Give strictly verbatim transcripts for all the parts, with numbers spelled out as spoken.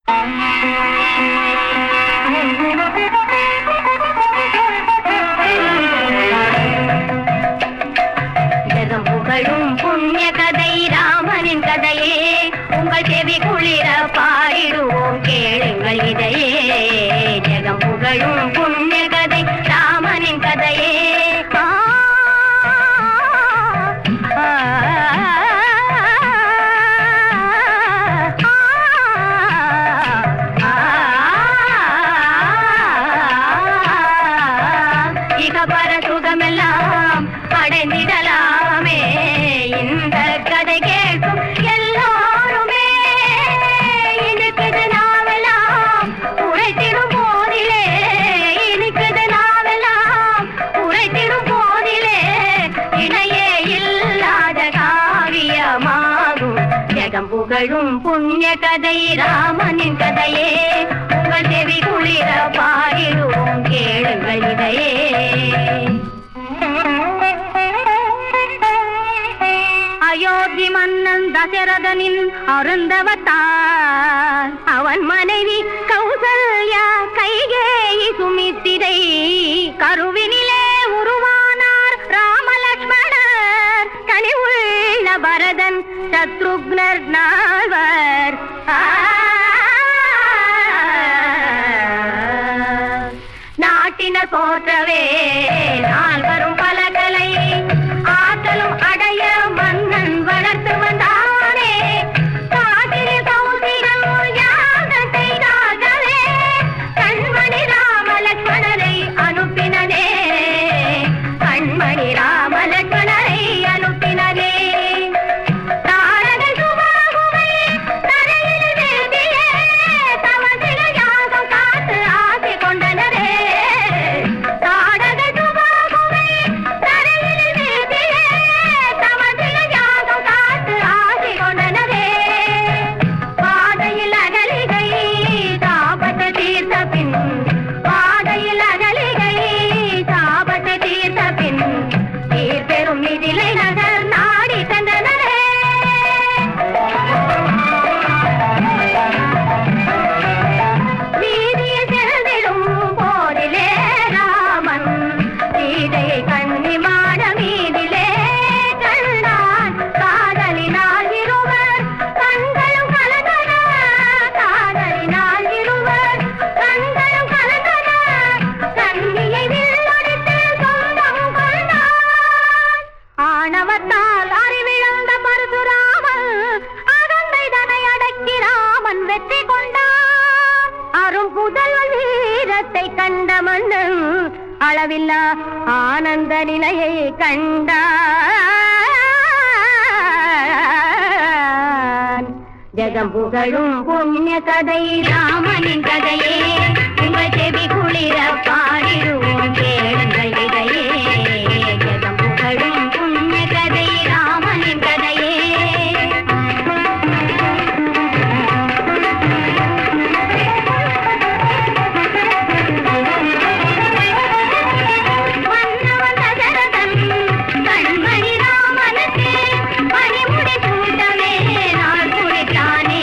ஜெகம் புகழும் புண்ணிய கதை ராமனின் கதையே, உங்கள் செவி குளிர பாடிடுவோம் கேளுங்கள் இதையே. ஜெகம் புகழும் புண்ணிய கதை ராமனின் கதையே. இகபர சுகமெல்லாம் அடைந்திடலாமே இந்த கதை கேட்கும் எல்லோருமே. இனிக்குது நாவெல்லாம் உரைத்திடும் போதிலே, இனிக்குது நாவெல்லாம் உரைத்திடும் போதிலே இணையே இல்லாத காவியமாகும். ஜெகம் புகழும் புண்ணிய கதை ராமனின் கதையே, உங்கள் செவி குளிர பாடிடுவோம் கேளுங்கள் இதையே. அயோத்தி மன்னன் தசரதனின் அருந்தவத்தார், அவன் மனைவி கௌசல்யா கைகேயி சுமித்திரை, கருவினிலே உருவானார் ராமலட்சுமணர், கனிவுள்ள பரதன் சத்ருக்னர் நால்வர். நாட்டினர் போற்றவே நால்வரும் பலகலை ஆற்றலும் அடைய மன்னன் வளர்த்து வந்தானே. காட்டில் கௌசிகம் யாகத்தை காக்கவே கண்மணி ராமலட்சுமணரை அனுப்பினதே, கண்மணி ராமலட்சுமணரை அனுப்பினதே. தாரகை சுபாகுவை தரையில் வீழ்த்தியே தவசில யாகம் காத்து ஆசை கொண்டனரே. தாரகை சுபாகுவை தரையில் வீழ்த்தியே தவசில யாகம் காத்து ஆசை கொண்டனரே. பாதையில் அகலிகை தாபத்தை தீர்த்த பின், பாதையில் அகலிகை தாபத்தை தீர்த்த பின் தீர்பெரும் மிதிலை நகர் நாடி சென்றனரே. வீதியில் செல்திடும் போதிலே ராமன் சீதையை கண்ணி மாட மீதிலே கண்டான். காதலினால் இருவர் கண்களும் கலந்தன, காதலினால் இருவர் கண்களும் கலந்தன. கண்ணியை வில்லடித்து சொந்தம் கொண்டான். ஆணவத்தால் அறிவிழந்த பரசுராமன் அகந்தை தனை அடக்கி ராமன் வெற்றி கொண்டான். அரும் புதல்வன் வீரத்தை கண்ட மன்னன் அளவில்லா ஆனந்த நிலையை கண்டான். ஜெகம் புகழும் புண்ணிய கதை ராமனின் கதையே, உங்கள் செவி குளிர பாடிடுவோம் கேளுங்கள் இதையே. ஜெகம் புகழும் புண்ணிய கதை ராமனின் கதையே. மன்னவன் தசரதன் கண்மணி ராமனுக்கு பணிமுடி சூட்டவே நாள் குறித்தானே.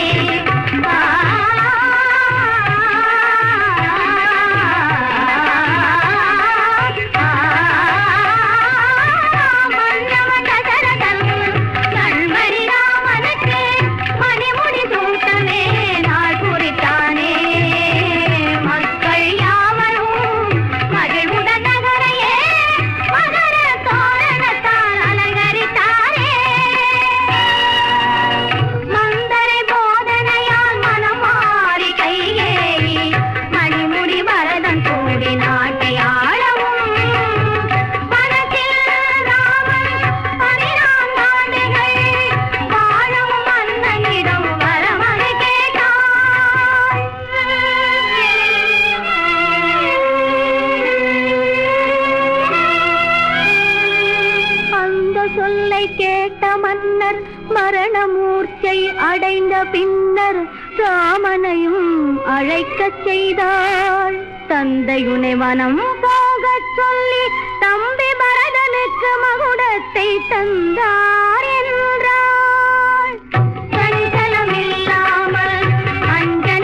மன்னவன் தசரதன் கண்மணி ராமனுக்கு பணிமுடி சூட்டவே நாள் குறித்தானே. மக்கள் யாவரும் மகிழ்வுடன் நகரையே மகர தோரணத்தால் அலங்கரித்தாரே. மந்தரை போதனையால் மனம் மாறி கைகேயி மணிமுடி பரதன் கூடி நாட்டை ஆளவும். வனத்தில் ராமன் பதினான்கு ஆண்டுகள் வாழவும் மன்னனிடம் வரமனை கேட்டான். அந்த சொல்லை கேட்ட மன்னர் மரணமூர்ச்சை அடைந்த பின்னர் ராமனையும் அழைக்கச் செய்தாள். தந்தையுனை வனம் போகச் சொல்லி தம்பி பரதனுக்கு மகுடத்தை தந்தார் என்றாள். சஞ்சலமில்லாமல் அஞ்ச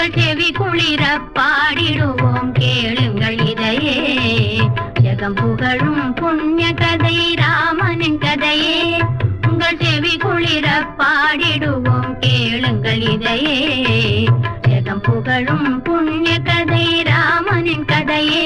உங்கள் செவி குளிர பாடிடுவோம் கேளுங்கள் இதையே ஜெகம் புகழும் புண்ணிய கதை ராமனின் கதையே உங்கள் செவி குளிர பாடிடுவோம் கேளுங்கள் இதையே ஜெகம் புகழும் புண்ணிய கதை ராமனின் கதையே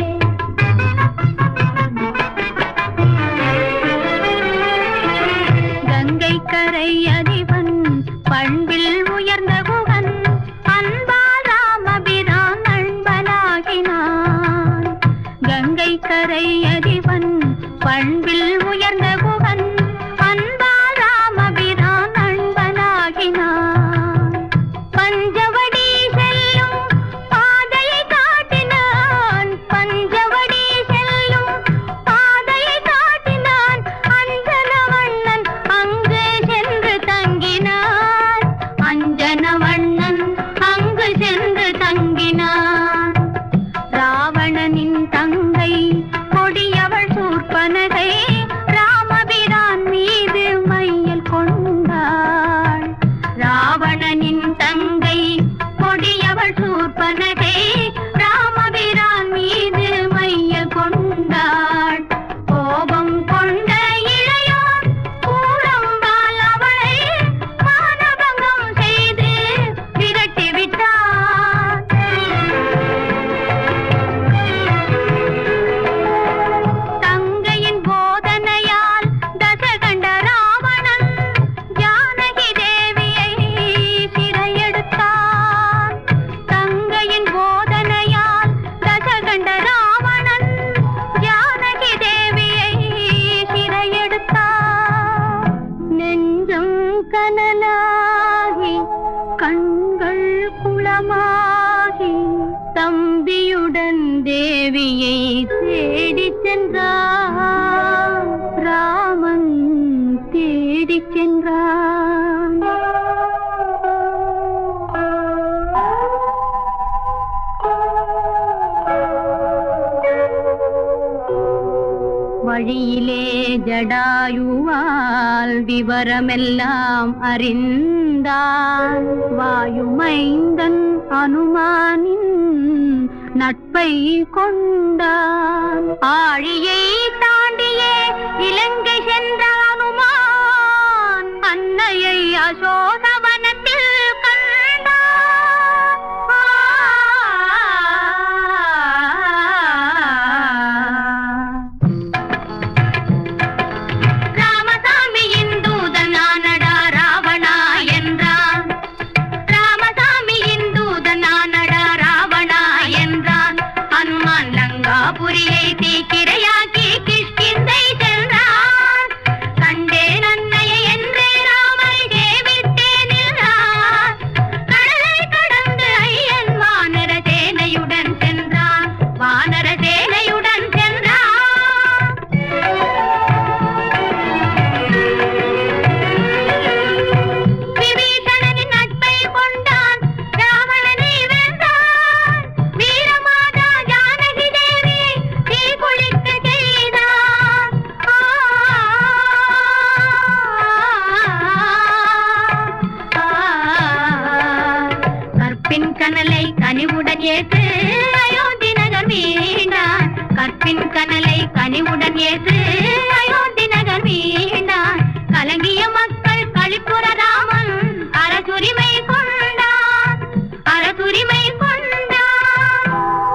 கங்கை கரை அதிபன் பண்பில் உயர்ந்த குகன் அன்பால் ராமபிரான் நண்பனாகினான் கங்கை கரை அதிபன் பண்பில் உயர்ந்த குகன் அன்பால் ராமபிரான் நண்பனாகினான் பஞ்சவடி செல்லும் பாதையை காட்டினான் பஞ்சவடி செல்லும் பாதையை காட்டினான் அஞ்சனவண்ணன் அங்கு சென்று தங்கினான் அஞ்சனவண்ணன் அங்கு சென்று தங்கினான் ராவணனின் தங்கை கொடியவள் சூர்பனகை ராமபிரான் மீது மையல் கொண்டாள் ராவணனின் தங்கை கொடியவள் சூர்பனகை ராமபிரான் மீது மையல் கொண்டாள் கோபம் கொண்ட இளையோன் கூரம்பால் அவளை மானபங்கம் செய்து விரட்டி விட்டான் தங்கையின் போதனையால் தசகண்ட ராவணன் ஜானகி தேவியை சிறையெடுத்தான் தங்கையின் போதனையால் தசகண்ட ராவணன் ஜானகி தேவியை சிறையெடுத்தான் நெஞ்சம் கனலாகி கண்கள் குளமாகி தம்பியுடன் தேவியை தேடிச் சென்றான் ராமன் தேடிச் சென்றான் வழியிலே ஜடாயுவால் விவரமெல்லாம் அறிந்தான் வாயுமைந்தன் அனுமானின் நட்பை கொண்டான் ஆழியை தாண்டியே இலங்கை சென்ற அனுமான் அன்னையை அசோகவனத்தில் புரியை தீக்கிரையாக்கி கிஷ்கிந்தை சென்றான் கண்டேன் அன்னையை என்றே ராமரை சேவித்தே நின்றான் கடலை கடந்து ஐயன் வானர சேனையுடன் சென்றான் வானர சேனையுடன் சென்றான் விபீஷணனின் நட்பை கொண்டான் ராவணனை வென்றான் வீரமாதா ஜானகி தேவியை தீக்குளிக்க செய்தான் கற்பின் கனலை கனிவுடன் ஏற்று அயோத்தி நகர் மீண்டான் கற்பின் கனலை கனிவுடன் ஏற்று அயோத்தி நகர் மீண்டான் கலங்கிய மக்கள் களிப்புற ராமன் அரசுரிமை கொண்டான் அரசுரிமை கொண்டான்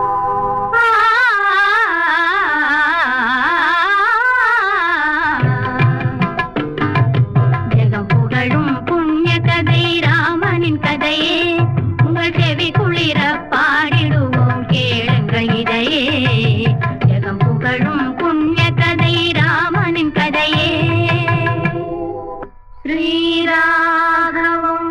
ஜெகம் புகழும் புண்ணிய கதை ராமனின் கதையே உங்கள் செவி குளிர பாடிடுவோம் கேளுங்கள் இதையே ஜெகம் புகழும் புண்ணிய கதை ராமனின் கதையே ஸ்ரீராகவம்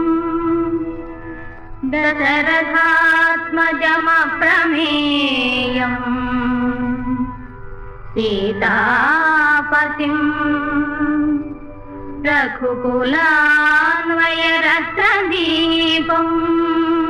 தசரதாத்மஜமப்ரமேயம் சீதாபதிம் ரகுகுலான்வய ரத்னதீபம்